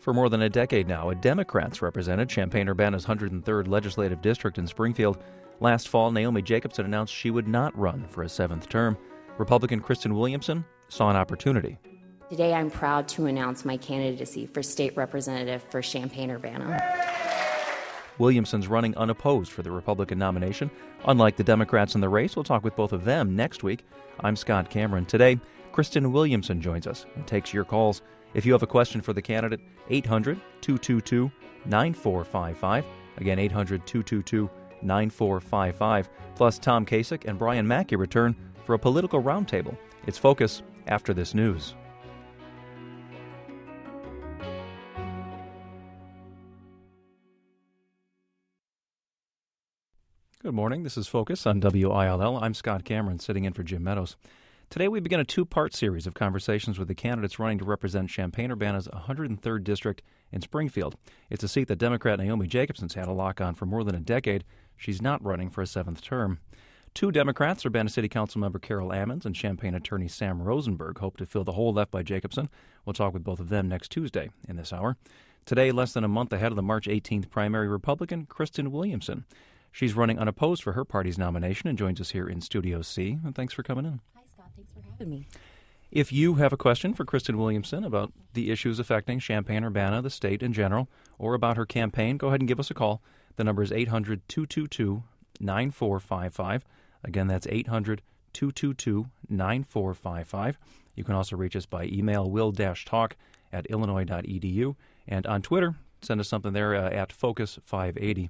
For more than a decade now, Democrats represented Champaign-Urbana's 103rd Legislative District in Springfield. Last fall, Naomi Jacobson announced she would not run for a seventh term. Republican Kristen Williamson saw an opportunity. Today, I'm proud to announce my candidacy for state representative for Champaign-Urbana. Williamson's running unopposed for the Republican nomination. Unlike the Democrats in the race, we'll talk with both of them next week. I'm Scott Cameron. Today, Kristen Williamson joins us and takes your calls. If you have a question for the candidate, 800-222-9455. Again, 800-222-9455. Plus, Tom Kasich and Brian Mackey return for a political roundtable. It's Focus after this news. Good morning. This is Focus on WILL. I'm Scott Cameron, sitting in for Jim Meadows. Today we begin a two-part series of conversations with the candidates running to represent Champaign-Urbana's 103rd District in Springfield. It's a seat that Democrat Naomi Jacobson's had a lock on for more than a decade. She's not running for a seventh term. Two Democrats, Urbana City Council member Carol Ammons and Champaign attorney Sam Rosenberg, hope to fill the hole left by Jacobson. We'll talk with both of them next Tuesday in this hour. Today, less than a month ahead of the March 18th primary, Republican Kristen Williamson. She's running unopposed for her party's nomination and joins us here in Studio C. And thanks for coming in. Thanks for having me. If you have a question for Kristen Williamson about the issues affecting Champaign-Urbana, the state in general, or about her campaign, go ahead and give us a call. The number is 800-222-9455. Again, that's 800-222-9455. You can also reach us by email, will-talk@illinois.edu. And on Twitter, send us something there at Focus580.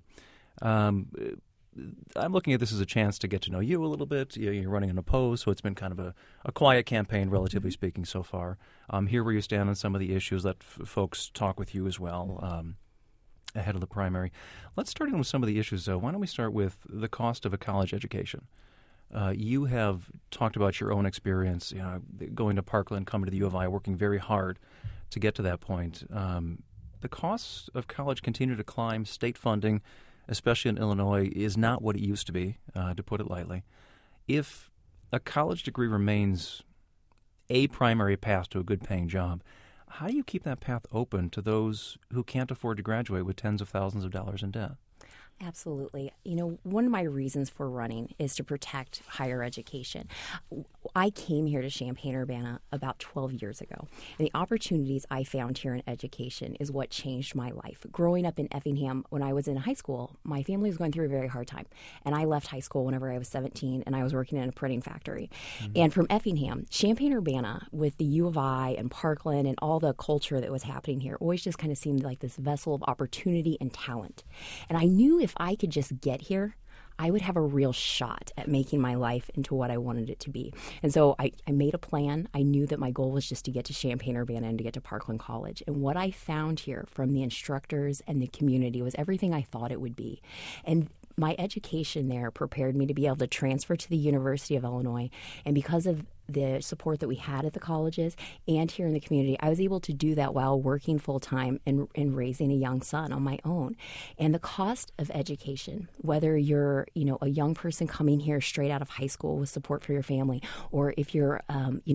I'm looking at this as a chance to get to know you a little bit. You're running unopposed, so it's been kind of a quiet campaign, relatively speaking, so far. Hear where you stand on some of the issues. Let folks talk with you as well ahead of the primary. Let's start in with some of the issues, though. Why don't we start with the cost of a college education? You have talked about your own experience, going to Parkland, coming to the U of I, working very hard to get to that point. The costs of college continue to climb. State funding, especially in Illinois, is not what it used to be, to put it lightly. If a college degree remains a primary path to a good-paying job, how do you keep that path open to those who can't afford to graduate with tens of thousands of dollars in debt? Absolutely. One of my reasons for running is to protect higher education. I came here to Champaign-Urbana about 12 years ago, and the opportunities I found here in education is what changed my life. Growing up in Effingham, when I was in high school, my family was going through a very hard time, and I left high school whenever I was 17, and I was working in a printing factory. Mm-hmm. And from Effingham, Champaign-Urbana, with the U of I and Parkland and all the culture that was happening here, always just kind of seemed like this vessel of opportunity and talent. And I knew if I could just get here, I would have a real shot at making my life into what I wanted it to be. And so I made a plan. I knew that my goal was just to get to Champaign-Urbana and to get to Parkland College. And what I found here from the instructors and the community was everything I thought it would be. And my education there prepared me to be able to transfer to the University of Illinois. And because of the support that we had at the colleges and here in the community, I was able to do that while working full-time and raising a young son on my own. And the cost of education, whether you're, a young person coming here straight out of high school with support for your family, or if you're,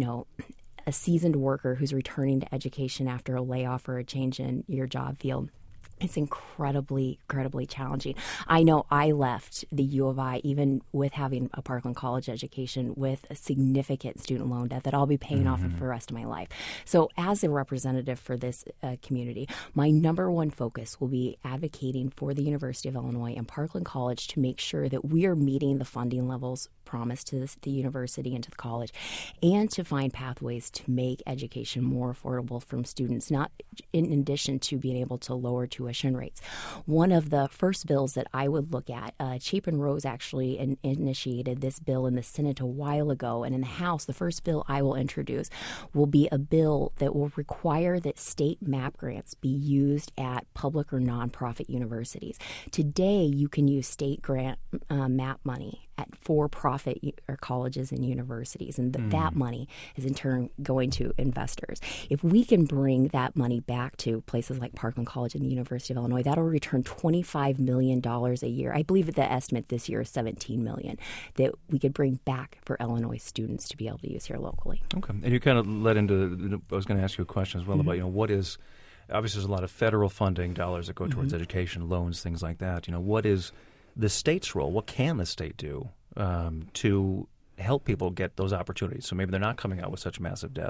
a seasoned worker who's returning to education after a layoff or a change in your job field, it's incredibly, incredibly challenging. I know I left the U of I, even with having a Parkland College education, with a significant student loan debt that I'll be paying off for the rest of my life. So as a representative for this community, my number one focus will be advocating for the University of Illinois and Parkland College to make sure that we are meeting the funding levels promised to the university and to the college, and to find pathways to make education more affordable from students, not in addition to being able to lower tuition rates. One of the first bills that I would look at, Chapin Rose actually initiated this bill in the Senate a while ago, and in the House, the first bill I will introduce will be a bill that will require that state MAP grants be used at public or nonprofit universities. Today, you can use state grant MAP money at for-profit colleges and universities, and that money is in turn going to investors. If we can bring that money back to places like Parkland College and the University of Illinois, that'll return $25 million a year. I believe that the estimate this year is $17 million that we could bring back for Illinois students to be able to use here locally. Okay, and you kind of led into, I was going to ask you a question as well about, what is obviously there's a lot of federal funding dollars that go towards education, loans, things like that. What is the state's role? What can the state do to help people get those opportunities? So maybe they're not coming out with such massive debt,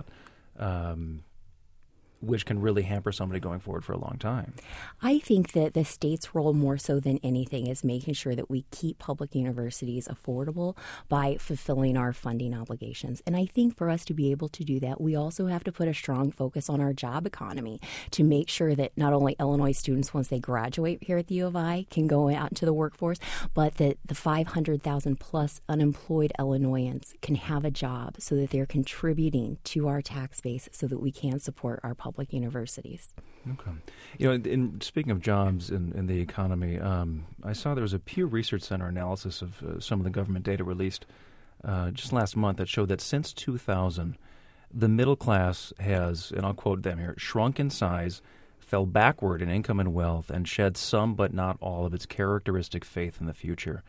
which can really hamper somebody going forward for a long time. I think that the state's role more so than anything is making sure that we keep public universities affordable by fulfilling our funding obligations. And I think for us to be able to do that, we also have to put a strong focus on our job economy to make sure that not only Illinois students, once they graduate here at the U of I, can go out into the workforce, but that the 500,000 plus unemployed Illinoisans can have a job so that they're contributing to our tax base so that we can support our public universities. Okay. In speaking of jobs in the economy, I saw there was a Pew Research Center analysis of some of the government data released just last month that showed that since 2000, the middle class has, and I'll quote them here, shrunk in size, fell backward in income and wealth, and shed some but not all of its characteristic faith in the future.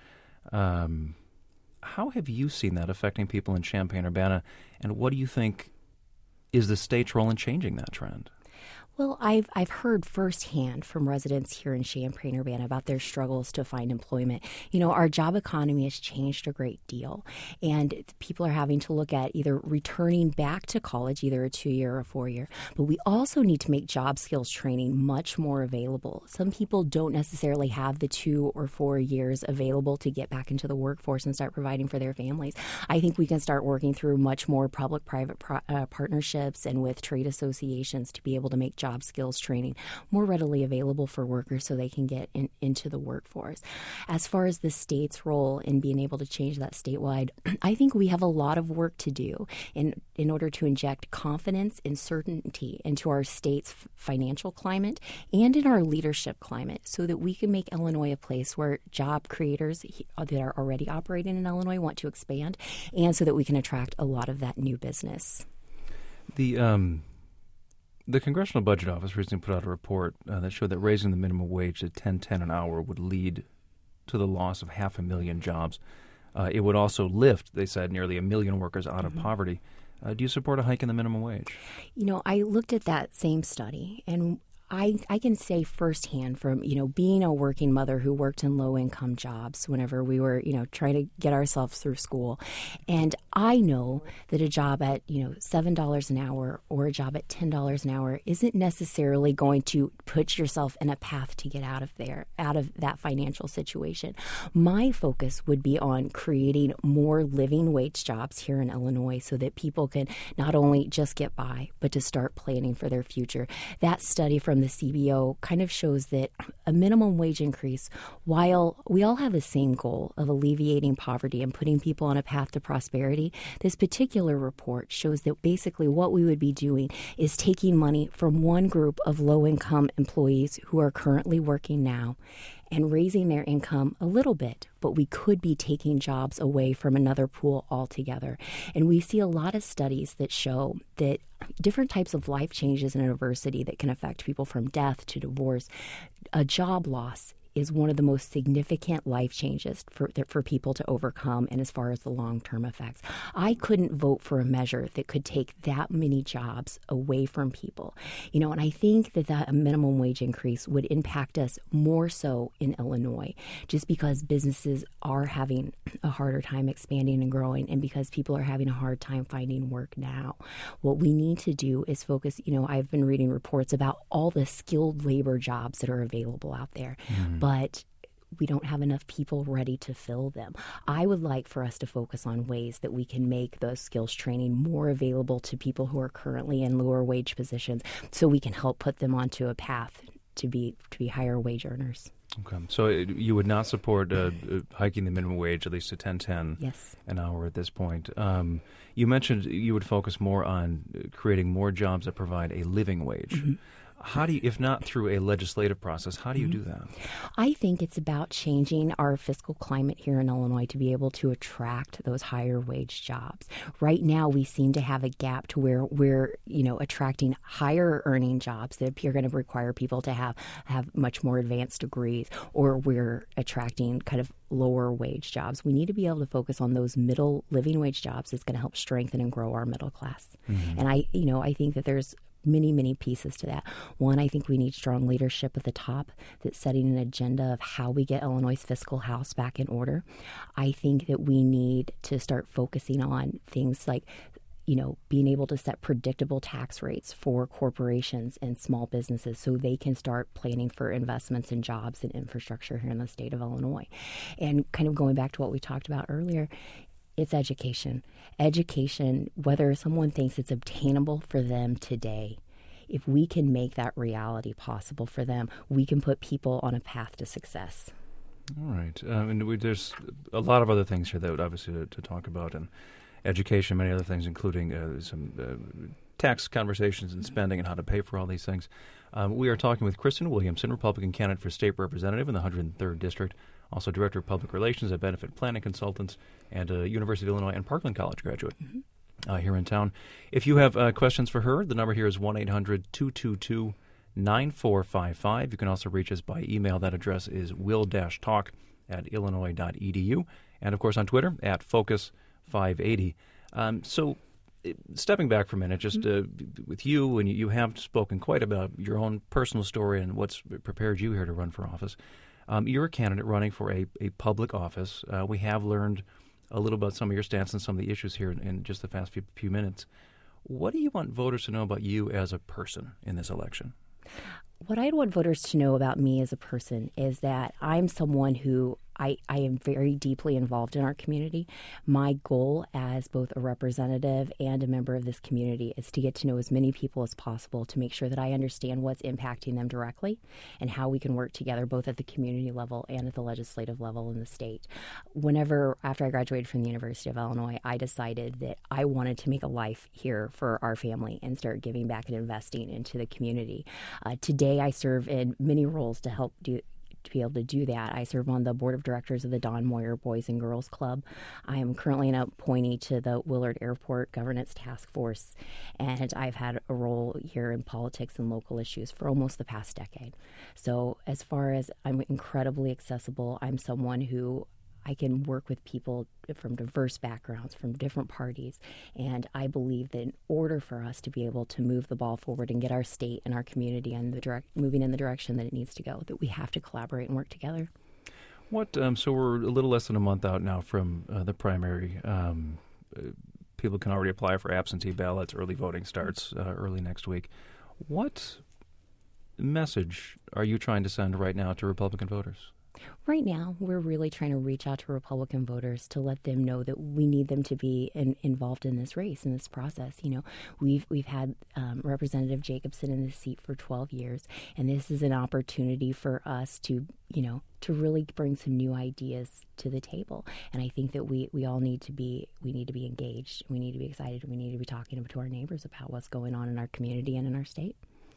How have you seen that affecting people in Champaign-Urbana, and what do you think is the state's role in changing that trend? Well, I've heard firsthand from residents here in Champaign-Urbana about their struggles to find employment. Our job economy has changed a great deal, and people are having to look at either returning back to college, either a 2-year or a 4-year, but we also need to make job skills training much more available. Some people don't necessarily have the 2 or 4 years available to get back into the workforce and start providing for their families. I think we can start working through much more public-private partnerships and with trade associations to be able to make job skills training more readily available for workers so they can get into the workforce. As far as the state's role in being able to change that statewide, I think we have a lot of work to do in order to inject confidence and certainty into our state's financial climate and in our leadership climate so that we can make Illinois a place where job creators that are already operating in Illinois want to expand, and so that we can attract a lot of that new business. The Congressional Budget Office recently put out a report that showed that raising the minimum wage to $10.10 an hour would lead to the loss of 500,000 jobs. It would also lift, they said, nearly 1 million workers out of poverty. Do you support a hike in the minimum wage? I looked at that same study, and I can say firsthand from, being a working mother who worked in low-income jobs whenever we were, trying to get ourselves through school. And I know that a job at, $7 an hour or a job at $10 an hour isn't necessarily going to put yourself in a path to get out of that financial situation. My focus would be on creating more living wage jobs here in Illinois so that people can not only just get by, but to start planning for their future. That study from the CBO kind of shows that a minimum wage increase, while we all have the same goal of alleviating poverty and putting people on a path to prosperity, this particular report shows that basically what we would be doing is taking money from one group of low-income employees who are currently working now and raising their income a little bit, but we could be taking jobs away from another pool altogether. And we see a lot of studies that show that different types of life changes in adversity that can affect people from death to divorce, a job loss is one of the most significant life changes for people to overcome, and as far as the long-term effects. I couldn't vote for a measure that could take that many jobs away from people. And I think that minimum wage increase would impact us more so in Illinois, just because businesses are having a harder time expanding and growing, and because people are having a hard time finding work now. What we need to do is focus, I've been reading reports about all the skilled labor jobs that are available out there. But we don't have enough people ready to fill them. I would like for us to focus on ways that we can make those skills training more available to people who are currently in lower wage positions so we can help put them onto a path to be higher wage earners. Okay. So you would not support hiking the minimum wage at least to $10.10 an hour at this point. You mentioned you would focus more on creating more jobs that provide a living wage. How do you, if not through a legislative process, how do you do that? I think it's about changing our fiscal climate here in Illinois to be able to attract those higher wage jobs. Right now, we seem to have a gap to where we're, attracting higher earning jobs that are going to require people to have much more advanced degrees, or we're attracting kind of lower wage jobs. We need to be able to focus on those middle living wage jobs that's going to help strengthen and grow our middle class. And I think that there's many, many pieces to that. One, I think we need strong leadership at the top that's setting an agenda of how we get Illinois' fiscal house back in order. I think that we need to start focusing on things like being able to set predictable tax rates for corporations and small businesses so they can start planning for investments in jobs and infrastructure here in the state of Illinois. And kind of going back to what we talked about earlier, it's education. Education, whether someone thinks it's obtainable for them today, if we can make that reality possible for them, we can put people on a path to success. All right. There's a lot of other things here that would obviously to talk about, and education, many other things, including some tax conversations and spending and how to pay for all these things. We are talking with Kristen Williamson, Republican candidate for state representative in the 103rd District, also director of public relations at Benefit Planning Consultants, and a University of Illinois and Parkland College graduate here in town. If you have questions for her, the number here is 1-800-222-9455. You can also reach us by email. That address is will-talk@illinois.edu. And, of course, on Twitter, @Focus580. So stepping back for a minute, just with you, and you have spoken quite about your own personal story and what's prepared you here to run for office. You're a candidate running for a public office. We have learned a little about some of your stance and some of the issues here in just the past few minutes. What do you want voters to know about you as a person in this election? What I'd want voters to know about me as a person is that I'm someone who I am very deeply involved in our community. My goal as both a representative and a member of this community is to get to know as many people as possible to make sure that I understand what's impacting them directly and how we can work together both at the community level and at the legislative level in the state. After I graduated from the University of Illinois, I decided that I wanted to make a life here for our family and start giving back and investing into the community. Today, I serve in many roles to help to be able to do that. I serve on the board of directors of the Don Moyer Boys and Girls Club. I am currently an appointee to the Willard Airport Governance Task Force, and I've had a role here in politics and local issues for almost the past decade. So as far as I'm incredibly accessible, I'm someone who I can work with people from diverse backgrounds, from different parties, and I believe that in order for us to be able to move the ball forward and get our state and our community moving in the direction that it needs to go, that we have to collaborate and work together. So we're a little less than a month out now from the primary. People can already apply for absentee ballots. Early voting starts early next week. What message are you trying to send right now to Republican voters? Right now, we're really trying to reach out to Republican voters to let them know that we need them to be involved in this race, in this process. We've had Representative Jacobson in this seat for 12 years, and this is an opportunity for us to really bring some new ideas to the table. And I think that we all need to be engaged. We need to be excited. We need to be talking to our neighbors about what's going on in our community and in our state.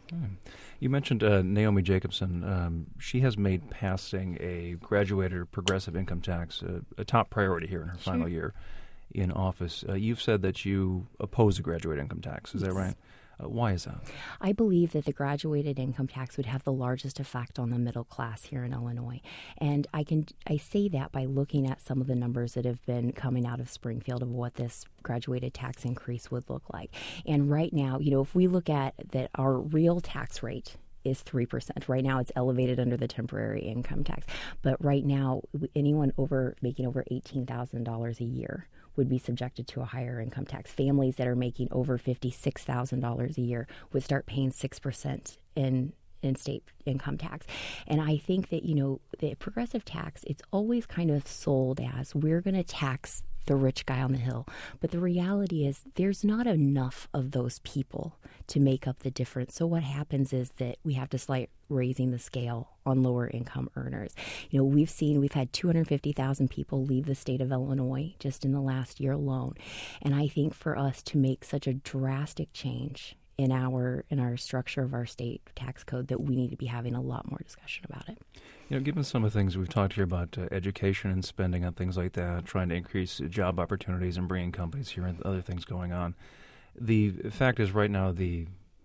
You mentioned Naomi Jacobson. She has made passing a graduated progressive income tax a top priority here in her final year in office. You've said that you oppose a graduated income tax. Is that right? Why is that? I believe that the graduated income tax would have the largest effect on the middle class here in Illinois. And I say that by looking at some of the numbers that have been coming out of Springfield of what this graduated tax increase would look like. And right now, if we look at that, our real tax rate is 3%. Right now it's elevated under the temporary income tax. But right now, anyone making over $18,000 a year would be subjected to a higher income tax. Families that are making over $56,000 a year would start paying 6% in state income tax. And I think that, the progressive tax, it's always kind of sold as we're going to tax the rich guy on the hill. But the reality is there's not enough of those people to make up the difference. So what happens is that we have to start raising the scale on lower income earners. We've had 250,000 people leave the state of Illinois just in the last year alone. And I think for us to make such a drastic change in our structure of our state tax code, that we need to be having a lot more discussion about it. Given some of the things we've talked here about education and spending on things like that, trying to increase job opportunities and bringing companies here and other things going on, the fact is right now the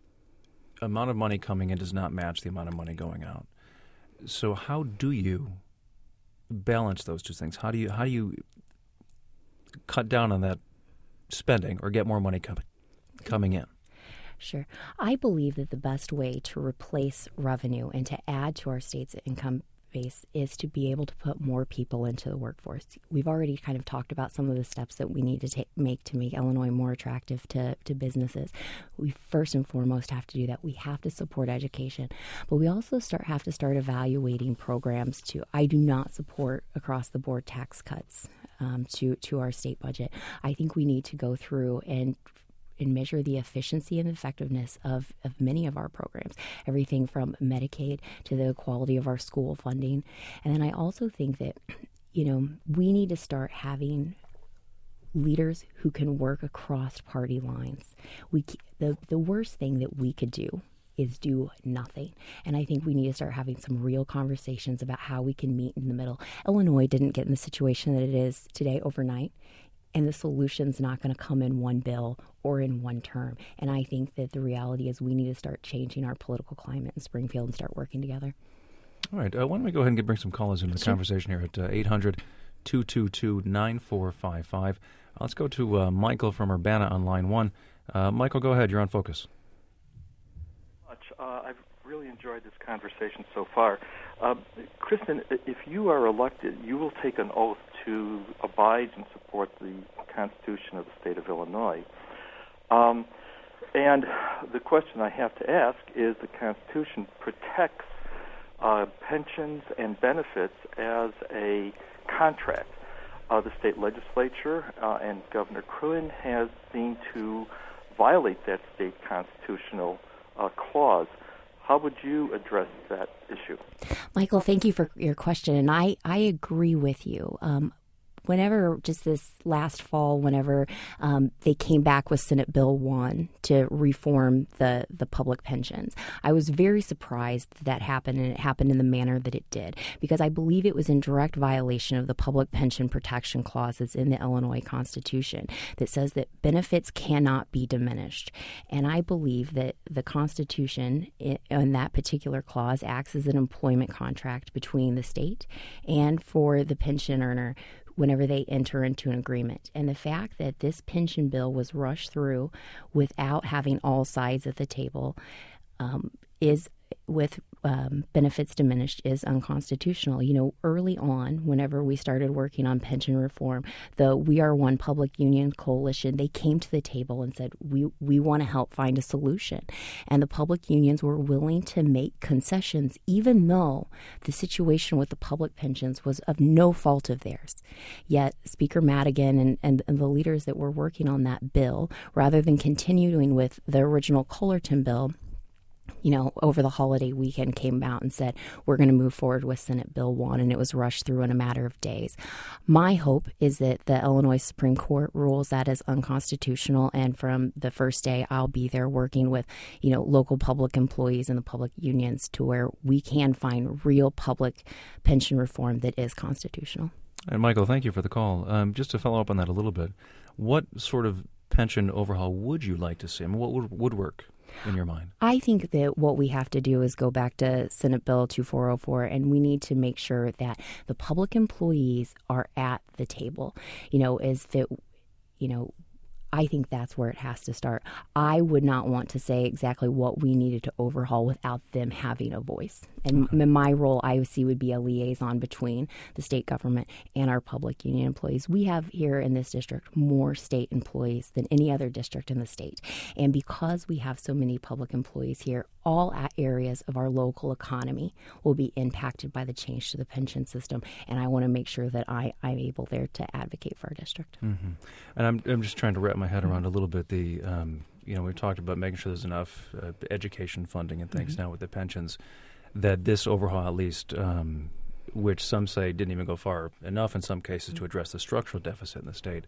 amount of money coming in does not match the amount of money going out. So how do you balance those two things? How do you cut down on that spending or get more money coming in? Sure. I believe that the best way to replace revenue and to add to our state's income base is to be able to put more people into the workforce. We've already kind of talked about some of the steps that we need to make Illinois more attractive to businesses. We first and foremost have to do that. We have to support education, but we also have to start evaluating programs to. I do not support across the board tax cuts to our state budget. I think we need to go through and measure the efficiency and effectiveness of many of our programs, everything from Medicaid to the quality of our school funding. And then I also think that, we need to start having leaders who can work across party lines. The worst thing that we could do is do nothing. And I think we need to start having some real conversations about how we can meet in the middle. Illinois didn't get in the situation that it is today overnight. And the solution's not going to come in one bill or in one term. And I think that the reality is we need to start changing our political climate in Springfield and start working together. All right. Why don't we go ahead and bring some callers into the conversation here at 800-222-9455. Let's go to Michael from Urbana on line 1. Michael, go ahead. You're on Focus. I've really enjoyed this conversation so far. Kristen, if you are elected, you will take an oath to abide and support the Constitution of the state of Illinois. And the question I have to ask is the Constitution protects pensions and benefits as a contract. The state legislature and Governor Crewin has seemed to violate that state constitutional clause. How would you address that issue? Michael, thank you for your question. And I agree with you. Whenever, just this last fall, whenever they came back with Senate Bill 1 to reform the public pensions, I was very surprised that happened, and it happened in the manner that it did, because I believe it was in direct violation of the public pension protection clauses in the Illinois Constitution that says that benefits cannot be diminished. And I believe that the Constitution in that particular clause acts as an employment contract between the state and for the pension earner whenever they enter into an agreement. And the fact that this pension bill was rushed through without having all sides at the table is with benefits diminished is unconstitutional. Early on, whenever we started working on pension reform, the We Are One Public Union Coalition, they came to the table and said, we want to help find a solution. And the public unions were willing to make concessions, even though the situation with the public pensions was of no fault of theirs. Yet Speaker Madigan and the leaders that were working on that bill, rather than continuing with the original Cullerton bill, over the holiday weekend came out and said, we're going to move forward with Senate Bill 1, and it was rushed through in a matter of days. My hope is that the Illinois Supreme Court rules that as unconstitutional, and from the first day, I'll be there working with, local public employees and the public unions to where we can find real public pension reform that is constitutional. And Michael, thank you for the call. Just to follow up on that a little bit, what sort of pension overhaul would you like to see? I mean, what would work in your mind? I think that what we have to do is go back to Senate Bill 2404, and we need to make sure that the public employees are at the table. I think that's where it has to start. I would not want to say exactly what we needed to overhaul without them having a voice. And my role, I see, would be a liaison between the state government and our public union employees. We have here in this district more state employees than any other district in the state. And because we have so many public employees here, all areas of our local economy will be impacted by the change to the pension system. And I want to make sure that I'm able there to advocate for our district. Mm-hmm. And I'm just trying to wrap my head around a little bit the, we've talked about making sure there's enough education funding and things now with the pensions, that this overhaul at least, which some say didn't even go far enough in some cases to address the structural deficit in the state,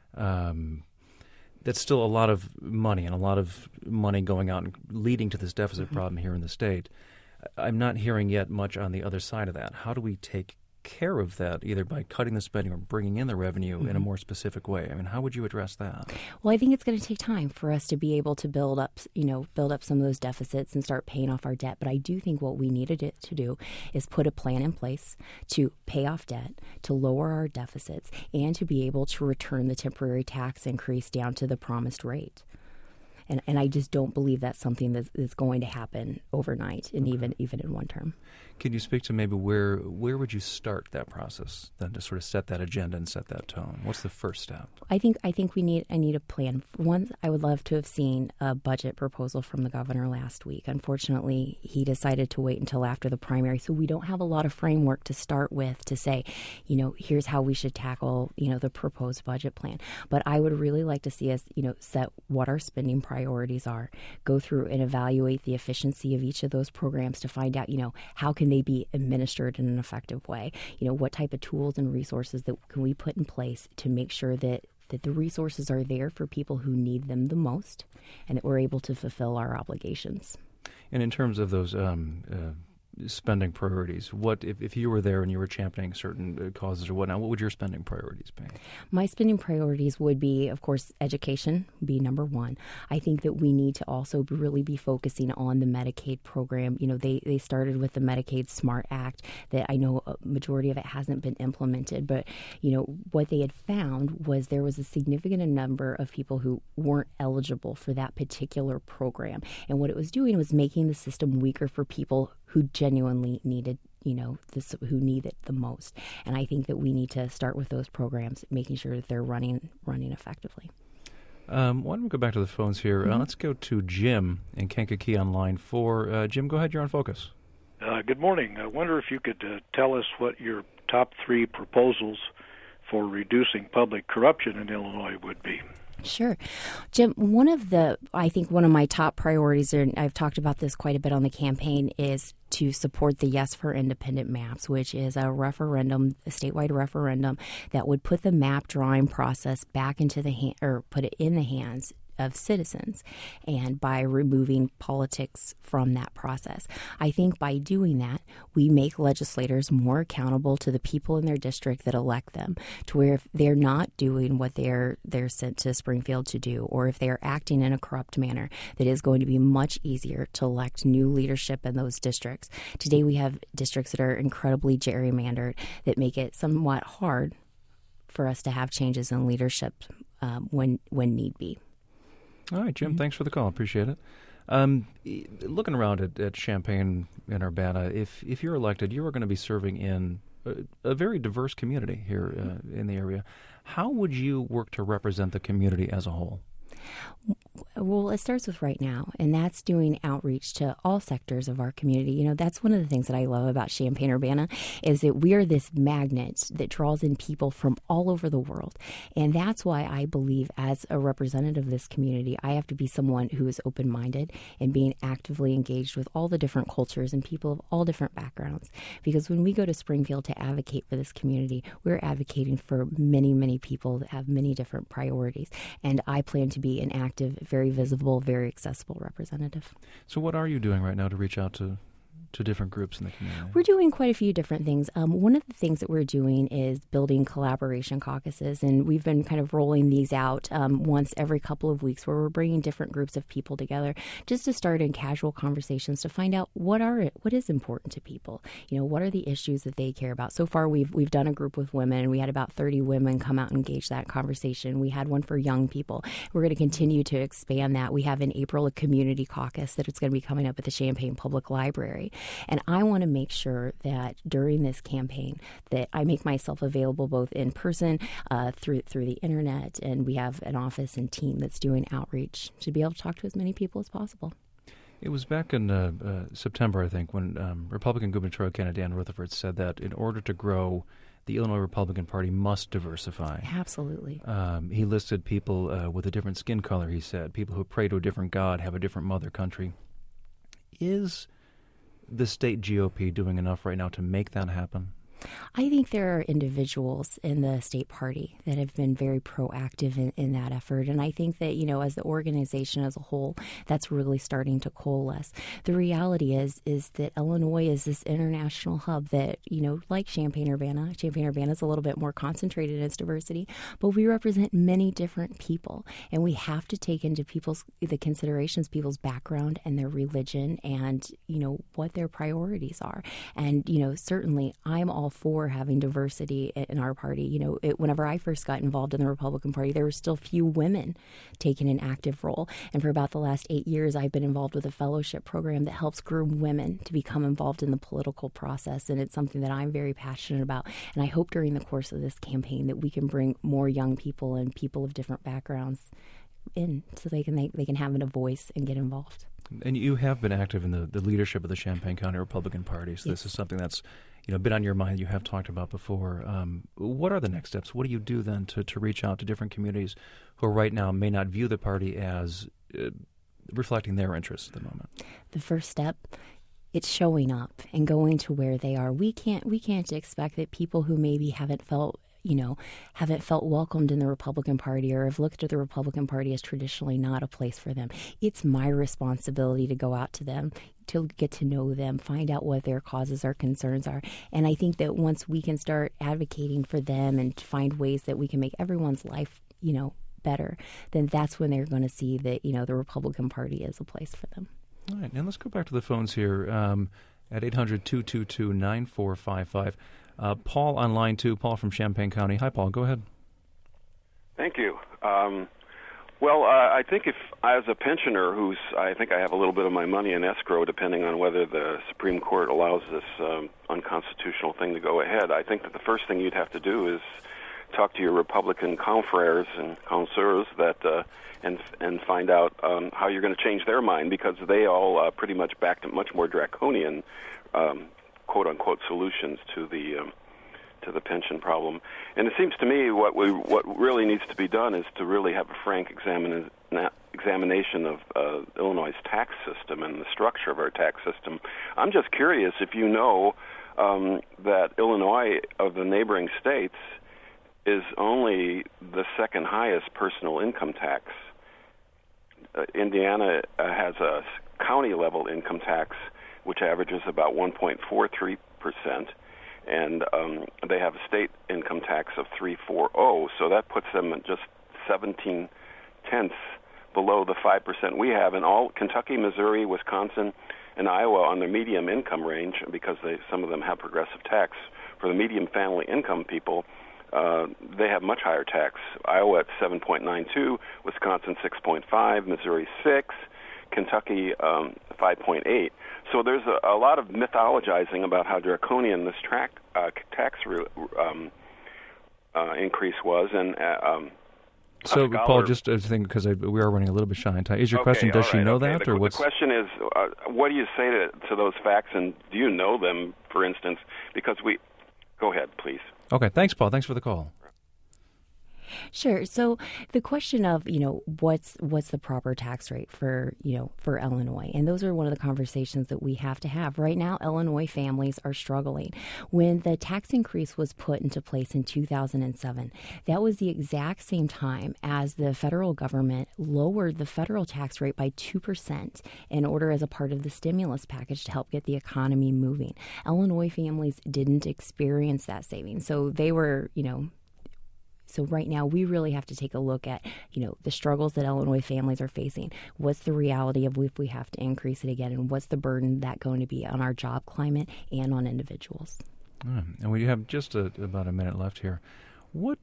that's still a lot of money and a lot of money going out and leading to this deficit problem here in the state. I'm not hearing yet much on the other side of that. How do we take care of that, either by cutting the spending or bringing in the revenue in a more specific way? I mean, how would you address that? Well, I think it's going to take time for us to be able to build up some of those deficits and start paying off our debt. But I do think what we needed to do is put a plan in place to pay off debt, to lower our deficits, and to be able to return the temporary tax increase down to the promised rate. And I just don't believe that's something that's going to happen overnight and even in one term. Can you speak to maybe where would you start that process then to sort of set that agenda and set that tone? What's the first step? I think I need a plan. One, I would love to have seen a budget proposal from the governor last week. Unfortunately, he decided to wait until after the primary, so we don't have a lot of framework to start with to say, here's how we should tackle, the proposed budget plan. But I would really like to see us, set what our spending priorities are, go through and evaluate the efficiency of each of those programs to find out, how can they be administered in an effective way? What type of tools and resources that can we put in place to make sure that the resources are there for people who need them the most and that we're able to fulfill our obligations. And in terms of those spending priorities, what if you were there and you were championing certain causes or whatnot, what would your spending priorities be? My spending priorities would be, of course, education be number one. I think that we need to also really be focusing on the Medicaid program. They started with the Medicaid SMART Act that I know a majority of it hasn't been implemented, but what they had found was there was a significant number of people who weren't eligible for that particular program, and what it was doing was making the system weaker for people who genuinely needed, who need it the most. And I think that we need to start with those programs, making sure that they're running effectively. Why don't we go back to the phones here? Let's go to Jim in Kankakee on line 4. Jim, go ahead. You're on Focus. Good morning. I wonder if you could tell us what your top 3 proposals for reducing public corruption in Illinois would be. Sure. Jim, one of my top priorities, and I've talked about this quite a bit on the campaign, is to support the Yes for Independent Maps, which is a statewide referendum that would put the map drawing process back into put it in the hands of citizens, and by removing politics from that process. I think by doing that, we make legislators more accountable to the people in their district that elect them, to where if they're not doing what they're sent to Springfield to do, or if they're acting in a corrupt manner, that is going to be much easier to elect new leadership in those districts. Today we have districts that are incredibly gerrymandered that make it somewhat hard for us to have changes in leadership when need be. All right, Jim, thanks for the call. Appreciate it. Looking around at Champaign and Urbana, if you're elected, you are going to be serving in a very diverse community here in the area. How would you work to represent the community as a whole? Well, it starts with right now, and that's doing outreach to all sectors of our community. That's one of the things that I love about Champaign-Urbana is that we are this magnet that draws in people from all over the world. And that's why I believe as a representative of this community, I have to be someone who is open-minded and being actively engaged with all the different cultures and people of all different backgrounds. Because when we go to Springfield to advocate for this community, we're advocating for many, many people that have many different priorities. And I plan to be an active, very visible, very accessible representative. So what are you doing right now to reach out to different groups in the community? We're doing quite a few different things. One of the things that we're doing is building collaboration caucuses, and we've been kind of rolling these out once every couple of weeks, where we're bringing different groups of people together just to start in casual conversations to find out what is important to people. What are the issues that they care about? So far, we've done a group with women, and we had about 30 women come out and engage that conversation. We had one for young people. We're going to continue to expand that. We have in April a community caucus that it's going to be coming up at the Champaign Public Library. And I want to make sure that during this campaign that I make myself available both in person, through the internet, and we have an office and team that's doing outreach to be able to talk to as many people as possible. It was back in September, I think, when Republican gubernatorial candidate Dan Rutherford said that in order to grow, the Illinois Republican Party must diversify. Absolutely. He listed people with a different skin color, he said, people who pray to a different God, have a different mother country. Is the state GOP doing enough right now to make that happen? I think there are individuals in the state party that have been very proactive in that effort. And I think that, as the organization as a whole, that's really starting to coalesce. The reality is that Illinois is this international hub that, like Champaign-Urbana is a little bit more concentrated in its diversity, but we represent many different people. And we have to take into the considerations, people's background and their religion and, what their priorities are. And, certainly I'm all all for having diversity in our party. You know, whenever I first got involved in the Republican Party, there were still few women taking an active role. And for about the last 8 years, I've been involved with a fellowship program that helps groom women to become involved in the political process. And it's something that I'm very passionate about. And I hope during the course of this campaign that we can bring more young people and people of different backgrounds in so they can have a voice and get involved. And you have been active in the leadership of the Champaign County Republican Party, so Yes. This is something that's been on your mind. You have talked about before. What are the next steps? What do you do then to reach out to different communities who right now may not view the party as reflecting their interests at the moment? The first step, it's showing up and going to where they are. We can't expect that people who maybe haven't felt welcomed in the Republican Party or have looked at the Republican Party as traditionally not a place for them. It's my responsibility to go out to them, to get to know them, find out what their causes or concerns are. And I think that once we can start advocating for them and find ways that we can make everyone's life, better, then that's when they're going to see that, the Republican Party is a place for them. All right, and let's go back to the phones here at 800-222-9455. Paul on line 2, Paul from Champaign County. Hi, Paul. Go ahead. Thank you. I think if as a pensioner I think I have a little bit of my money in escrow depending on whether the Supreme Court allows this unconstitutional thing to go ahead, I think that the first thing you'd have to do is talk to your Republican confreres and consoeurs and find out how you're going to change their mind, because they all pretty much backed much more draconian quote-unquote solutions to the pension problem. And it seems to me what really needs to be done is to really have a frank examination of Illinois' tax system and the structure of our tax system. I'm just curious if you know that Illinois, of the neighboring states, is only the second highest personal income tax. Indiana has a county-level income tax which averages about 1.43%, and they have a state income tax of 3.40, so that puts them at just 17 tenths below the 5% we have. And all Kentucky, Missouri, Wisconsin, and Iowa on their medium income range, because some of them have progressive tax, for the medium family income people, they have much higher tax. Iowa at 7.92, Wisconsin 6.5, Missouri 6, Kentucky 5.8. So there's a lot of mythologizing about how draconian this tax increase was, and so Paul, just a thing, because we are running a little bit shy on time. Is your question, does she know that, or what's the question is? What do you say to those facts, and do you know them? For instance, because go ahead, please. Okay, thanks, Paul. Thanks for the call. Sure. So the question of, what's the proper tax rate for Illinois? And those are one of the conversations that we have to have. Right now, Illinois families are struggling. When the tax increase was put into place in 2007, that was the exact same time as the federal government lowered the federal tax rate by 2% in order as a part of the stimulus package to help get the economy moving. Illinois families didn't experience that savings. So they were, So right now, we really have to take a look at, the struggles that Illinois families are facing. What's the reality of if we have to increase it again, and what's the burden that going to be on our job climate and on individuals? And we have just about a minute left here. What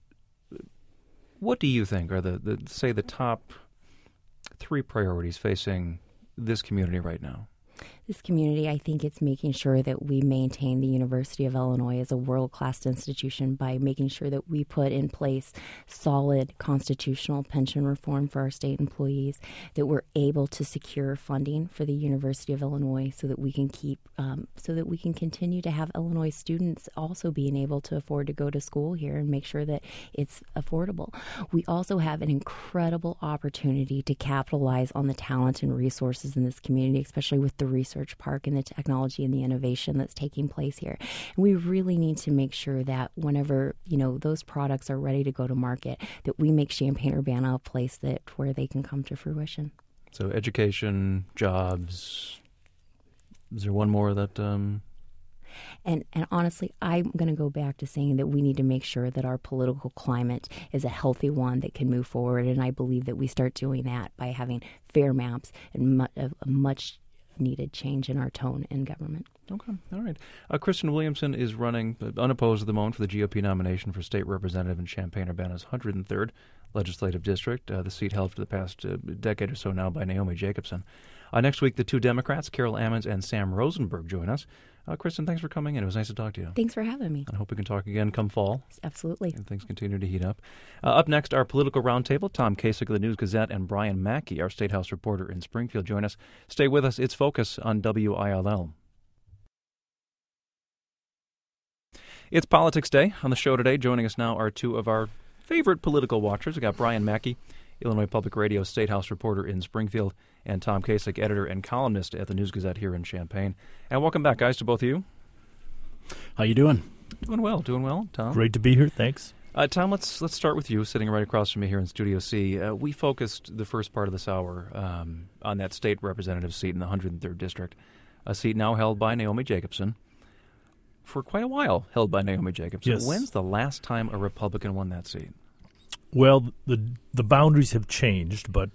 do you think are the top 3 priorities facing this community right now? This community, I think it's making sure that we maintain the University of Illinois as a world-class institution by making sure that we put in place solid constitutional pension reform for our state employees, that we're able to secure funding for the University of Illinois so that we can continue to have Illinois students also being able to afford to go to school here and make sure that it's affordable. We also have an incredible opportunity to capitalize on the talent and resources in this community, especially with the research park and the technology and the innovation that's taking place here. And we really need to make sure that whenever, those products are ready to go to market, that we make Champaign-Urbana a place where they can come to fruition. So education, jobs. Is there one more that... And honestly, I'm going to go back to saying that we need to make sure that our political climate is a healthy one that can move forward. And I believe that we start doing that by having fair maps and a much needed change in our tone in government. Okay, all right. Kristen Williamson is running unopposed at the moment for the GOP nomination for state representative in Champaign-Urbana's 103rd legislative district, the seat held for the past decade or so now by Naomi Jacobson. Next week, the two Democrats, Carol Ammons and Sam Rosenberg, join us. Kristen, thanks for coming in. It was nice to talk to you. Thanks for having me. I hope we can talk again come fall. Absolutely. And things continue to heat up. Up next, our political roundtable. Tom Kasich of the News Gazette and Brian Mackey, our State House reporter in Springfield, join us. Stay with us. It's Focus on WILL. It's Politics Day. On the show today, joining us now are two of our favorite political watchers. We've got Brian Mackey, Illinois Public Radio State House reporter in Springfield, and Tom Kasich, editor and columnist at the News Gazette here in Champaign. And welcome back, guys, to both of you. How you doing? Doing well, Tom. Great to be here, thanks. Tom, let's start with you, sitting right across from me here in Studio C. We focused the first part of this hour on that state representative seat in the 103rd District, a seat now held by Naomi Jacobson. For quite a while, held by Naomi Jacobson. Yes. When's the last time a Republican won that seat? Well, the boundaries have changed, but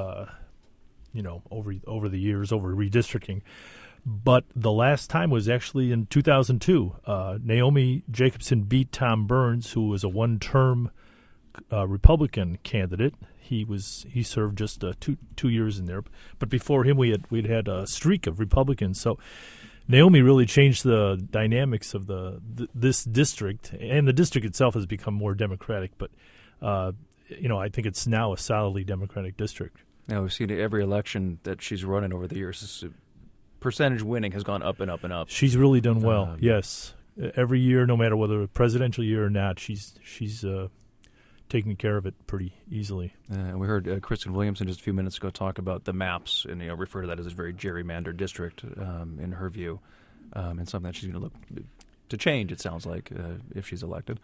over the years, over redistricting. But the last time was actually in 2002. Naomi Jacobson beat Tom Burns, who was a one-term Republican candidate. He served just 2 years in there. But before him, we'd had a streak of Republicans. So Naomi really changed the dynamics of this district, and the district itself has become more Democratic. But I think it's now a solidly Democratic district. Now, we've seen every election that she's running over the years, percentage winning has gone up and up and up. She's really done well, yes. Every year, no matter whether a presidential year or not, she's taking care of it pretty easily. And we heard Kristen Williamson just a few minutes ago talk about the maps and refer to that as a very gerrymandered district in her view, and something that she's going to look to change, it sounds like, if she's elected.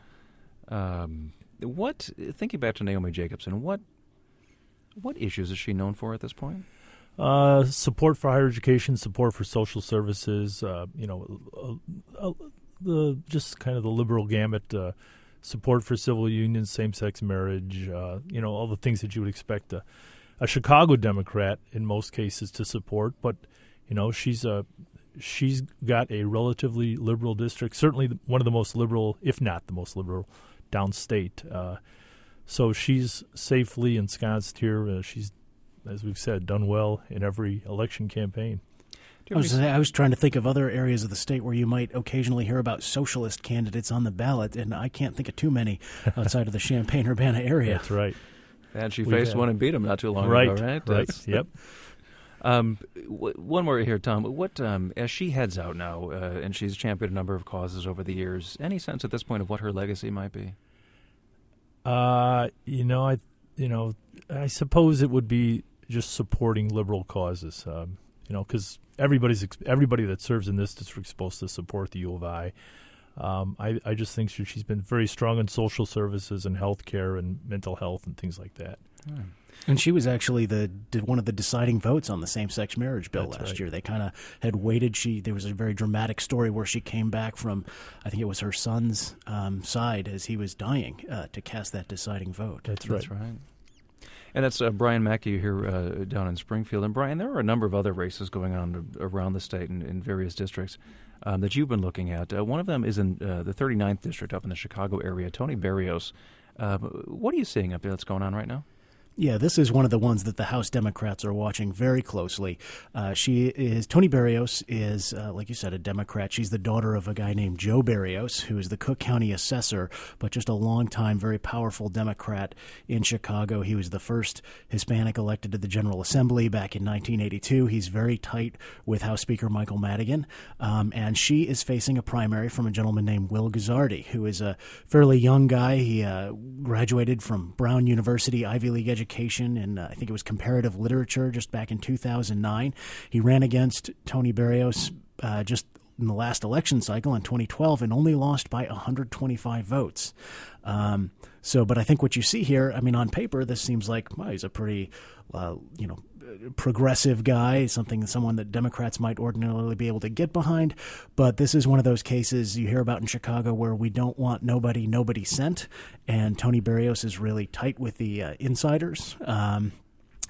Thinking back to Naomi Jacobson, what issues is she known for at this point? Support for higher education, support for social services, just kind of the liberal gamut, support for civil unions, same-sex marriage, all the things that you would expect a Chicago Democrat in most cases to support. But, she's got a relatively liberal district, certainly one of the most liberal, if not the most liberal, downstate. So she's safely ensconced here. She's, as we've said, done well in every election campaign. I was trying to think of other areas of the state where you might occasionally hear about socialist candidates on the ballot, and I can't think of too many outside of the Champaign-Urbana area. That's right. And she faced one and beat him not too long ago, right? Right, yep. One more here, Tom. What as she heads out now, and she's championed a number of causes over the years, any sense at this point of what her legacy might be? I suppose it would be just supporting liberal causes, because everybody that serves in this district is supposed to support the U of I. I just think she's been very strong in social services and health care and mental health and things like that. And she was actually one of the deciding votes on the same-sex marriage bill last year. They kind of had waited. There was a very dramatic story where she came back from, I think it was her son's side as he was dying to cast that deciding vote. That's right. And that's Brian Mackey here down in Springfield. And Brian, there are a number of other races going on around the state in various districts that you've been looking at. One of them is in the 39th district up in the Chicago area. Tony Berrios. What are you seeing up there that's going on right now? Yeah, this is one of the ones that the House Democrats are watching very closely. Tony Berrios is, like you said, a Democrat. She's the daughter of a guy named Joe Berrios, who is the Cook County assessor, but just a long-time, very powerful Democrat in Chicago. He was the first Hispanic elected to the General Assembly back in 1982. He's very tight with House Speaker Michael Madigan, and she is facing a primary from a gentleman named Will Guzzardi, who is a fairly young guy. He graduated from Brown University, Ivy League education, and I think it was comparative literature just back in 2009. He ran against Tony Berrios just in the last election cycle in 2012 and only lost by 125 votes. But I think what you see here, on paper, this seems like he's a pretty, progressive guy, someone that Democrats might ordinarily be able to get behind. But this is one of those cases you hear about in Chicago where we don't want nobody sent, and Tony Berrios is really tight with the insiders.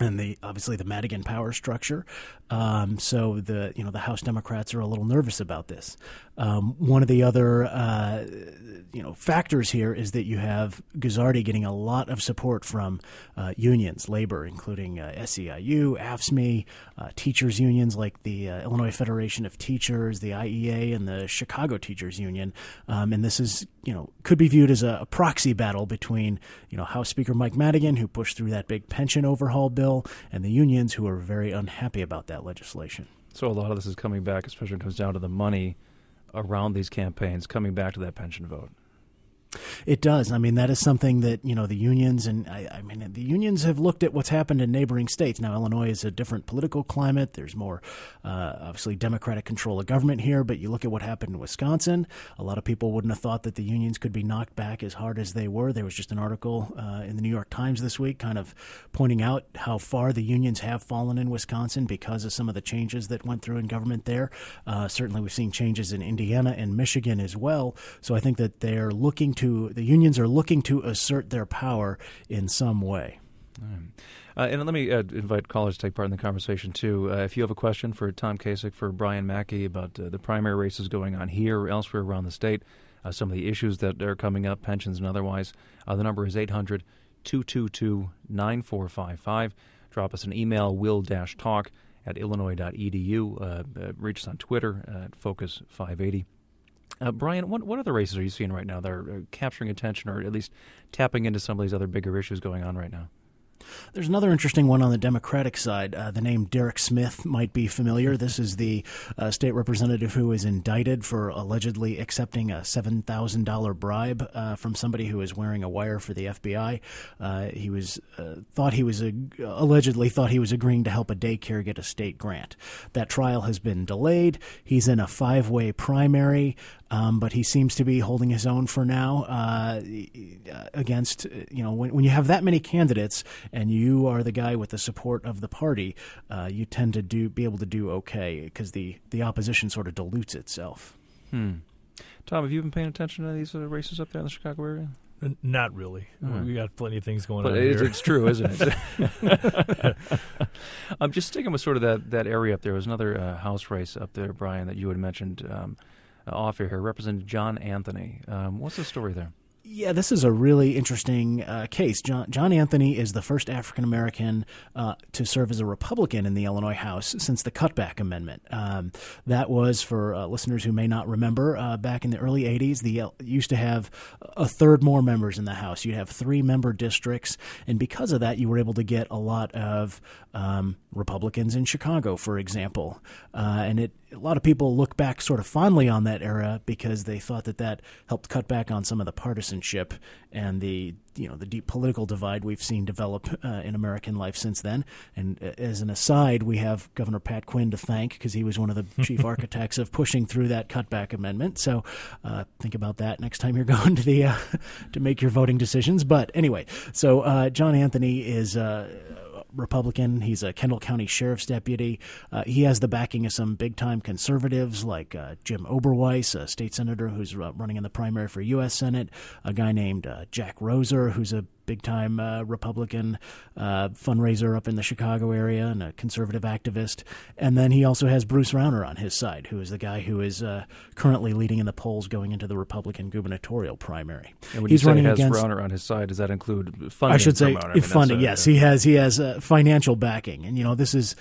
and obviously the Madigan power structure. So the House Democrats are a little nervous about this. One of the other factors here is that you have Guzzardi getting a lot of support from unions, labor, including SEIU, AFSCME, teachers unions like the Illinois Federation of Teachers, the IEA, and the Chicago Teachers Union. And this is could be viewed as a proxy battle between House Speaker Mike Madigan, who pushed through that big pension overhaul bill, and the unions, who are very unhappy about that legislation. So a lot of this is coming back, especially when it comes down to the money around these campaigns, coming back to that pension vote. It does. I mean, that is something that, the unions and the unions have looked at what's happened in neighboring states. Now, Illinois is a different political climate. There's more, obviously, Democratic control of government here. But you look at what happened in Wisconsin. A lot of people wouldn't have thought that the unions could be knocked back as hard as they were. There was just an article in the New York Times this week kind of pointing out how far the unions have fallen in Wisconsin because of some of the changes that went through in government there. Certainly, we've seen changes in Indiana and Michigan as well. So I think that the unions are looking to assert their power in some way. And let me invite callers to take part in the conversation, too. If you have a question for Tom Kasich, for Brian Mackey about the primary races going on here or elsewhere around the state, some of the issues that are coming up, pensions and otherwise, the number is 800-222-9455. Drop us an email, will-talk@illinois.edu. Reach us on Twitter at Focus580. Brian, what other races are you seeing right now that are capturing attention or at least tapping into some of these other bigger issues going on right now? There's another interesting one on the Democratic side. The name Derek Smith might be familiar. This is the state representative who is indicted for allegedly accepting a $7,000 bribe from somebody who was wearing a wire for the FBI. He allegedly thought he was agreeing to help a daycare get a state grant. That trial has been delayed. He's in a 5-way primary. But he seems to be holding his own for now against, when you have that many candidates and you are the guy with the support of the party, you tend to be able to do okay because the opposition sort of dilutes itself. Tom, have you been paying attention to these races up there in the Chicago area? Not really. We got plenty of things going on here. It's true, isn't it? I'm just sticking with sort of that area up there. There was another House race up there, Brian, that you had mentioned off here, Representative John Anthony. What's the story there? Yeah, this is a really interesting case. John Anthony is the first African-American to serve as a Republican in the Illinois House since the Cutback Amendment. That was, for listeners who may not remember, back in the early 80s, used to have a third more members in the House. You'd have 3-member districts, and because of that, you were able to get a lot of Republicans in Chicago, for example. And a lot of people look back sort of fondly on that era because they thought that helped cut back on some of the partisanship and the deep political divide we've seen develop in American life since then. And as an aside, we have Governor Pat Quinn to thank because he was one of the chief architects of pushing through that cutback amendment. So think about that next time you're going to to make your voting decisions. But anyway, so John Anthony is Republican. He's a Kendall County Sheriff's deputy. He has the backing of some big-time conservatives like Jim Oberweis, a state senator who's running in the primary for U.S. Senate, a guy named Jack Roser, who's a big-time Republican fundraiser up in the Chicago area and a conservative activist. And then he also has Bruce Rauner on his side, who is the guy who is currently leading in the polls going into the Republican gubernatorial primary. And when he's running against Rauner on his side, does that include funding? I should say funding, yes. He has financial backing. And, this is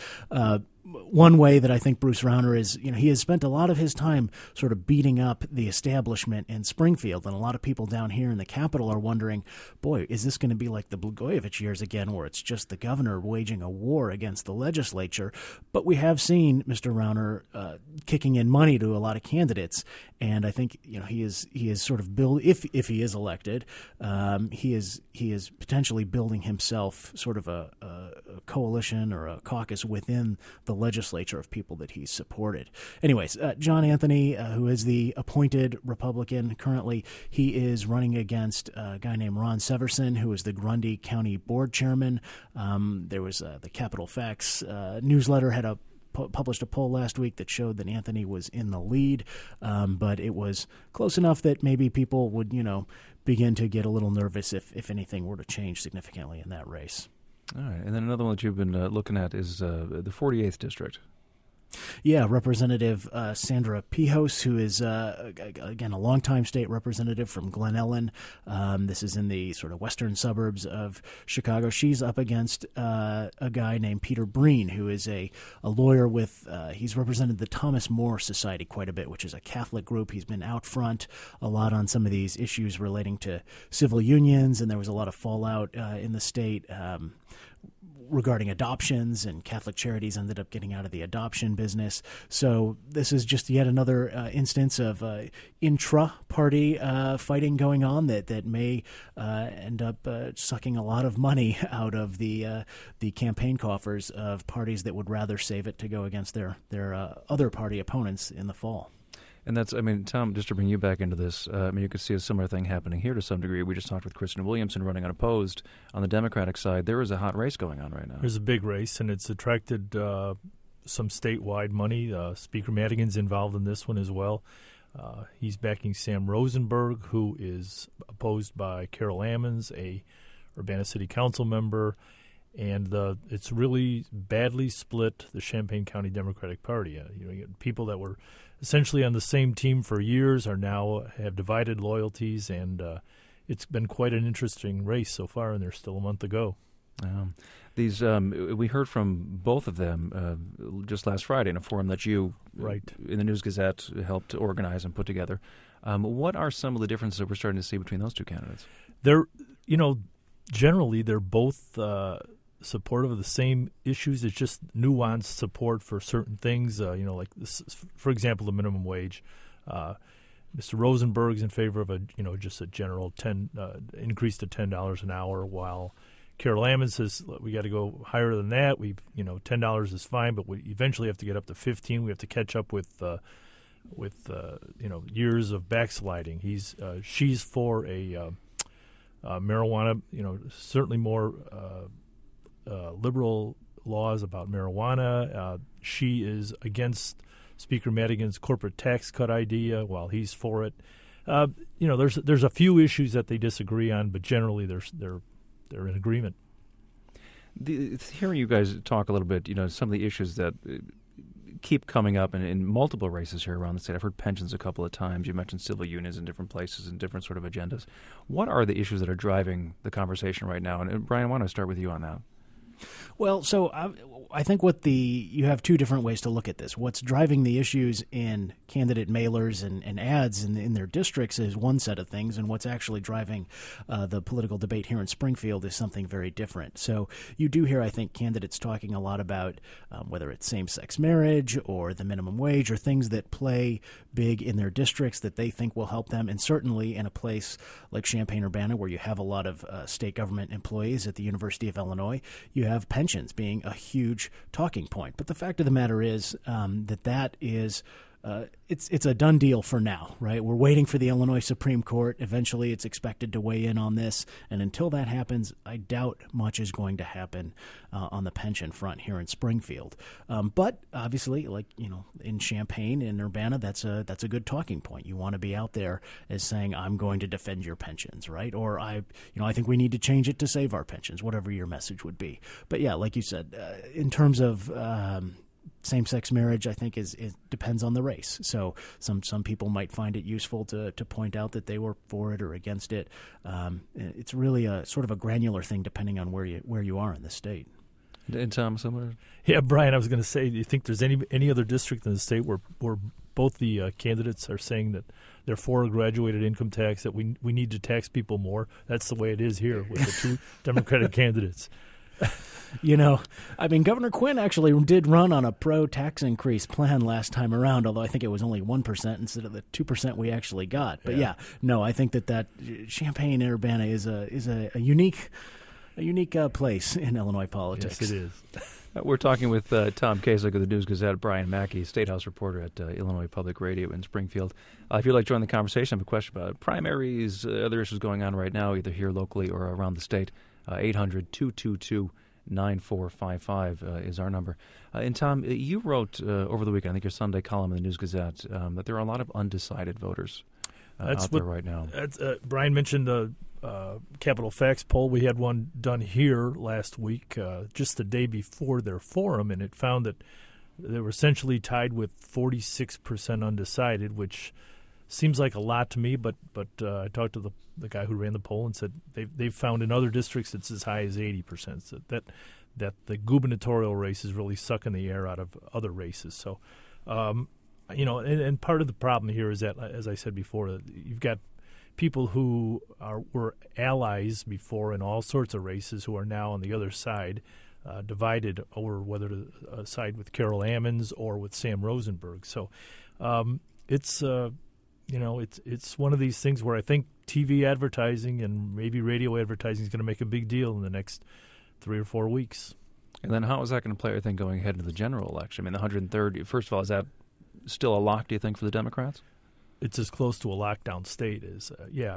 one way that I think Bruce Rauner is, he has spent a lot of his time sort of beating up the establishment in Springfield. And a lot of people down here in the Capitol are wondering, boy, is this going to be like the Blagojevich years again, where it's just the governor waging a war against the legislature? But we have seen Mr. Rauner kicking in money to a lot of candidates. And I think, he is sort of if he is elected, he is potentially building himself sort of a coalition or a caucus within the legislature of people that he's supported. Anyways, John Anthony, who is the appointed Republican currently, he is running against a guy named Ron Severson, who is the Grundy County Board Chairman. There was the Capitol Facts newsletter had published a poll last week that showed that Anthony was in the lead, but it was close enough that maybe people would, begin to get a little nervous if anything were to change significantly in that race. All right. And then another one that you've been looking at is the 48th District. Yeah, Representative Sandra Pihos, who is, again, a longtime state representative from Glen Ellen. This is in the sort of western suburbs of Chicago. She's up against a guy named Peter Breen, who is a lawyer with, he's represented the Thomas More Society quite a bit, which is a Catholic group. He's been out front a lot on some of these issues relating to civil unions, and there was a lot of fallout in the state regarding adoptions, and Catholic Charities ended up getting out of the adoption business. So this is just yet another instance of intra-party fighting going on that may end up sucking a lot of money out of the campaign coffers of parties that would rather save it to go against their other party opponents in the fall. And that's, I mean, Tom, just to bring you back into this, you could see a similar thing happening here to some degree. We just talked with Kristen Williamson running unopposed. On the Democratic side, there is a hot race going on right now. There's a big race, and it's attracted some statewide money. Speaker Madigan's involved in this one as well. He's backing Sam Rosenberg, who is opposed by Carol Ammons, a Urbana City Council member. And it's really badly split the Champaign County Democratic Party. You get people that were essentially on the same team for years are now have divided loyalties, and it's been quite an interesting race so far, and there's still a month to go. These we heard from both of them just last Friday in a forum that you, in the News Gazette, helped organize and put together. What are some of the differences that we're starting to see between those two candidates? Generally they're both supportive of the same issues. It's just nuanced support for certain things, like this, for example, the minimum wage. Mr. Rosenberg's in favor of just a general increase to $10 an hour, while Carol Ammons says we got to go higher than that. $10 is fine, but we eventually have to get up to $15. We have to catch up with years of backsliding. She's for a marijuana, certainly more liberal laws about marijuana. She is against Speaker Madigan's corporate tax cut idea, while he's for it. There's a few issues that they disagree on, but generally they're in agreement. Hearing you guys talk a little bit, some of the issues that keep coming up in multiple races here around the state. I've heard pensions a couple of times. You mentioned civil unions in different places and different sort of agendas. What are the issues that are driving the conversation right now? And Brian, why don't I start with you on that? Well, so I think you have two different ways to look at this. What's driving the issues in candidate mailers and ads in their districts is one set of things, and what's actually driving the political debate here in Springfield is something very different. So you do hear, I think, candidates talking a lot about whether it's same-sex marriage or the minimum wage or things that play big in their districts that they think will help them, and certainly in a place like Champaign-Urbana where you have a lot of state government employees at the University of Illinois, you have pensions being a huge talking point. But the fact of the matter is that is it's a done deal for now, right? We're waiting for the Illinois Supreme Court. Eventually it's expected to weigh in on this. And until that happens, I doubt much is going to happen on the pension front here in Springfield. But obviously, in Champaign and Urbana, that's a good talking point. You want to be out there as saying, I'm going to defend your pensions, right? Or I think we need to change it to save our pensions, whatever your message would be. But yeah, like you said, in terms of same-sex marriage, I think it depends on the race. So some people might find it useful to point out that they were for it or against it. It's really a sort of a granular thing depending on where you are in the state. And Tom, similar? Yeah, Brian, I was going to say, do you think there's any other district in the state where both the candidates are saying that they're for a graduated income tax, that we need to tax people more? That's the way it is here with the two Democratic candidates. Governor Quinn actually did run on a pro-tax increase plan last time around, although I think it was only 1% instead of the 2% we actually got. But I think that Champaign-Urbana is a unique place in Illinois politics. Yes, it is. We're talking with Tom Kasich of the News Gazette, Brian Mackey, State House reporter at Illinois Public Radio in Springfield. If you'd like to join the conversation, have a question about primaries, other issues going on right now, either here locally or around the state, 800-222-9455 is our number. And Tom, you wrote over the weekend, I think your Sunday column in the News Gazette, that there are a lot of undecided voters. out there right now. Brian mentioned the Capital Facts poll. We had one done here last week, just the day before their forum, and it found that they were essentially tied with 46% undecided, which seems like a lot to me, but I talked to the guy who ran the poll and said they've found in other districts it's as high as 80%. So that the gubernatorial race is really sucking the air out of other races. So, and part of the problem here is that, as I said before, you've got people who were allies before in all sorts of races who are now on the other side, divided over whether to side with Carol Ammons or with Sam Rosenberg. So it's one of these things where I think TV advertising and maybe radio advertising is going to make a big deal in the next 3 or 4 weeks. And then how is that going to play, I think, going ahead into the general election? I mean, the 103rd, first of all, is that still a lock, do you think, for the Democrats? It's as close to a lockdown state as,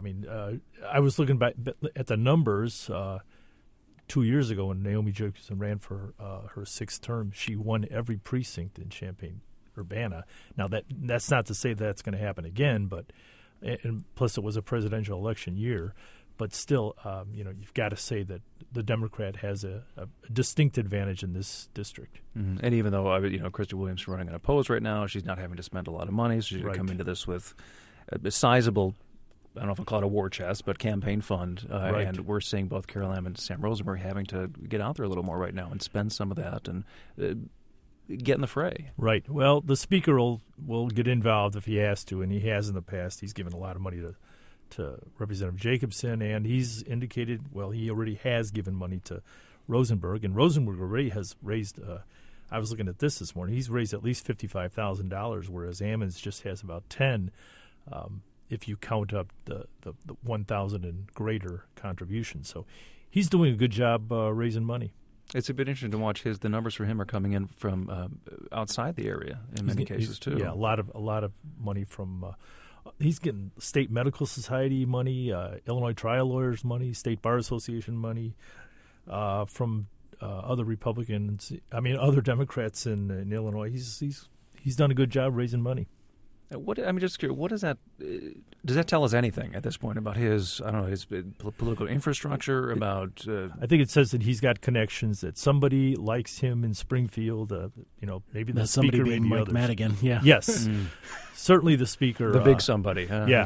I was looking back at the numbers 2 years ago when Naomi Jacobson ran for her sixth term. She won every precinct in Champaign-Urbana. Now, that's not to say that's going to happen again, but and plus it was a presidential election year. But still, you've got to say that the Democrat has a distinct advantage in this district. Mm-hmm. And even though, Christy Williams is running unopposed right now, she's not having to spend a lot of money, so she's going to come into this with a sizable, I don't know if I'll call it a war chest, but campaign fund. And we're seeing both Carol Ammons and Sam Rosenberg having to get out there a little more right now and spend some of that and get in the fray. Right. Well, the speaker will get involved if he has to, and he has in the past. He's given a lot of money to Representative Jacobson, and he's indicated, he already has given money to Rosenberg, and Rosenberg already has raised, I was looking at this morning, he's raised at least $55,000, whereas Ammons just has about 10, if you count up the 1,000 and greater contributions. So he's doing a good job raising money. It's a bit interesting to watch the numbers for him are coming in from outside the area in many cases, too. Yeah, a lot of money from he's getting State Medical Society money, Illinois Trial Lawyers money, State Bar Association money from other Republicans. Other Democrats in Illinois. He's done a good job raising money. Just curious, what does that tell us anything at this point about his political infrastructure? About I think it says that he's got connections, that somebody likes him in Springfield. Maybe the somebody speaker, being maybe Mike others. Madigan. Yeah. Yes, certainly the speaker, the big somebody. Huh? Yeah.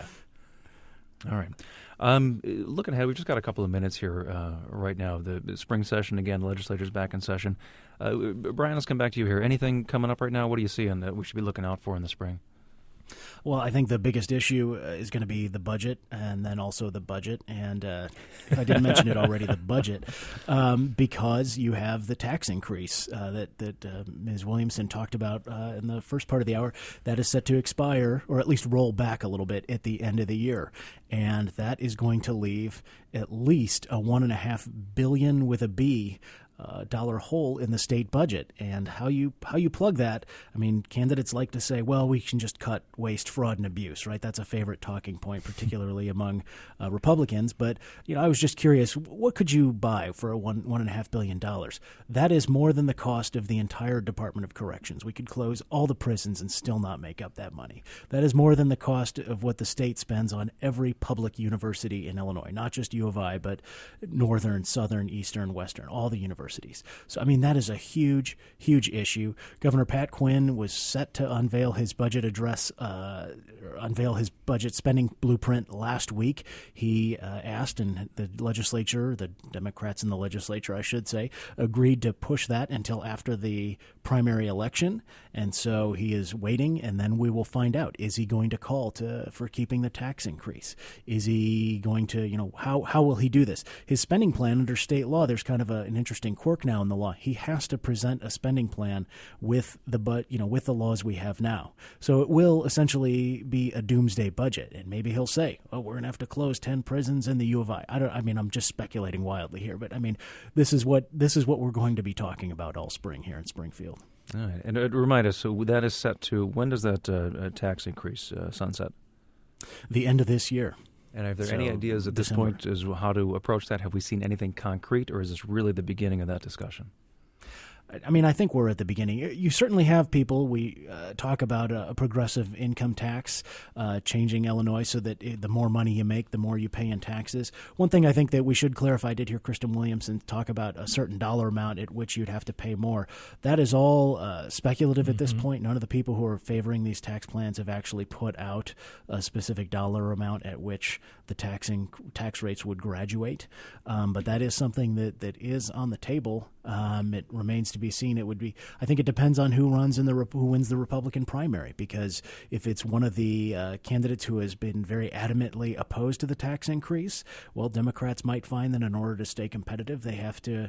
All right. Looking ahead, we've just got a couple of minutes here right now. The spring session, again, the legislature's back in session. Brian, let's come back to you here. Anything coming up right now? What do you see that we should be looking out for in the spring? Well, I think the biggest issue is going to be the budget, and then also the budget. And if I didn't mention it already, the budget, because you have the tax increase that Ms. Williamson talked about in the first part of the hour. That is set to expire, or at least roll back a little bit at the end of the year. And that is going to leave at least a $1.5 billion with a B dollar hole in the state budget. And how you plug that, candidates like to say, well, we can just cut waste, fraud, and abuse, right? That's a favorite talking point, particularly among Republicans. But, I was just curious, what could you buy for a $1.5 billion? That is more than the cost of the entire Department of Corrections. We could close all the prisons and still not make up that money. That is more than the cost of what the state spends on every public university in Illinois, not just U of I, but Northern, Southern, Eastern, Western, all the universities. So, that is a huge, huge issue. Governor Pat Quinn was set to unveil his budget address, unveil his budget spending blueprint last week. He asked, and the legislature, the Democrats in the legislature, I should say, agreed to push that until after the primary election. And so he is waiting, and then we will find out. Is he going to call for keeping the tax increase? Is he going to, how will he do this? His spending plan under state law, there's kind of an interesting quirk now in the law. He has to present a spending plan with with the laws we have now. So it will essentially be a doomsday budget, and maybe he'll say, "Oh, we're going to have to close 10 prisons in the U of I." I'm just speculating wildly here, but this is what we're going to be talking about all spring here in Springfield. All right, and remind us, so that is set to, when does that tax increase sunset? The end of this year. And are there any ideas at this point as how to approach that? Have we seen anything concrete, or is this really the beginning of that discussion? I mean, I think we're at the beginning. You certainly have people. We talk about a progressive income tax, changing Illinois so that the more money you make, the more you pay in taxes. One thing I think that we should clarify, I did hear Kristen Williamson talk about a certain dollar amount at which you'd have to pay more. That is all speculative at this point. None of the people who are favoring these tax plans have actually put out a specific dollar amount at which the tax rates would graduate. But that is something that is on the table. It remains to be seen. It would be. I think it depends on who wins the Republican primary, because if it's one of the candidates who has been very adamantly opposed to the tax increase, well, Democrats might find that in order to stay competitive, they have to,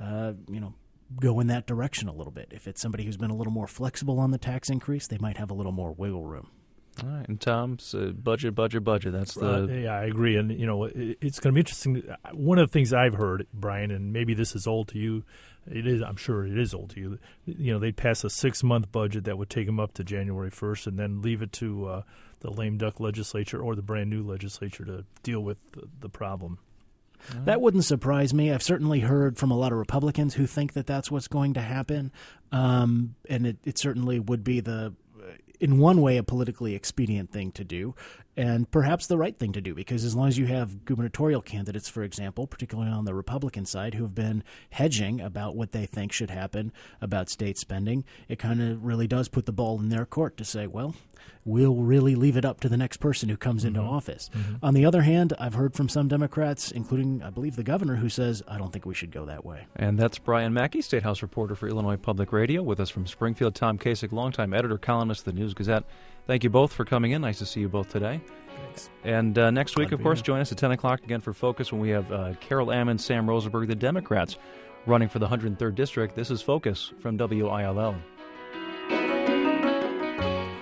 go in that direction a little bit. If it's somebody who's been a little more flexible on the tax increase, they might have a little more wiggle room. All right, and Tom's budget. That's the yeah, I agree, and it's going to be interesting. One of the things I've heard, Brian, and maybe this is old to you. It is. I'm sure it is old to you. They'd pass a 6-month budget that would take them up to January 1st, and then leave it to the lame duck legislature or the brand new legislature to deal with the problem. That wouldn't surprise me. I've certainly heard from a lot of Republicans who think that that's what's going to happen, and it certainly would be in one way, a politically expedient thing to do, and perhaps the right thing to do, because as long as you have gubernatorial candidates, for example, particularly on the Republican side, who have been hedging about what they think should happen about state spending, it kind of really does put the ball in their court to say, well, we'll really leave it up to the next person who comes into office. On the other hand, I've heard from some Democrats, including, I believe, the governor, who says, I don't think we should go that way. And that's Brian Mackey, State House reporter for Illinois Public Radio. With us from Springfield, Tom Kasich, longtime editor, columnist of the News-Gazette. Thank you both for coming in. Nice to see you both today. Thanks. And next week, of course, join us at 10 o'clock again for Focus when we have Carol Ammon, Sam Rosenberg, the Democrats, running for the 103rd District. This is Focus from WILL.